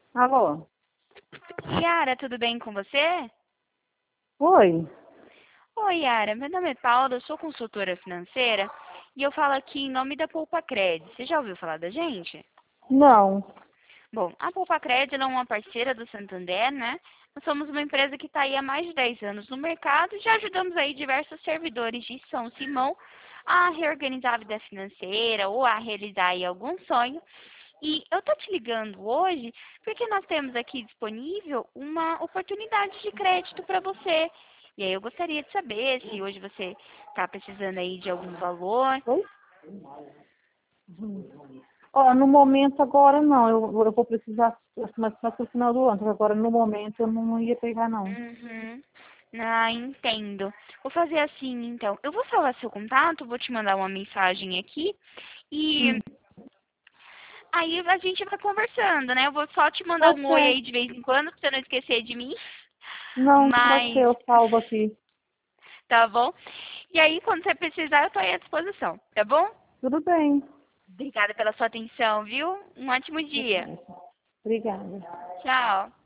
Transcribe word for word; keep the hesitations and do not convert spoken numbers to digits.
Alô? Yara, tudo bem com você? Oi? Oi, Yara. Meu nome é Paula, eu sou consultora financeira e eu falo aqui em nome da Poupa Cred. Você já ouviu falar da gente? Não. Bom, a Poupa Cred ela é uma parceira do Santander, né? Nós somos uma empresa que está aí há mais de dez anos no mercado e já ajudamos aí diversos servidores de São Simão a reorganizar a vida financeira ou a realizar aí algum sonho. E eu tô te ligando hoje porque nós temos aqui disponível uma oportunidade de crédito para você. E aí eu gostaria de saber se hoje você está precisando aí de algum valor. Oi? Ó, no momento agora não. Eu, eu vou precisar mais mais pro final do ano, porque agora no momento eu não, não ia pegar não. Uhum. Ah, entendo. Vou fazer assim, então. Eu vou falar seu contato, vou te mandar uma mensagem aqui e Hum. aí a gente vai conversando, né? Eu vou só te mandar Tá um oi aí certo. de vez em quando, pra você não esquecer de mim. Não, pode ser, Mas, eu salvo aqui. tá bom? E aí, quando você precisar, eu tô aí à disposição, tá bom? Tudo bem. Obrigada pela sua atenção, viu? Um ótimo Tá dia. certo. Obrigada. Tchau.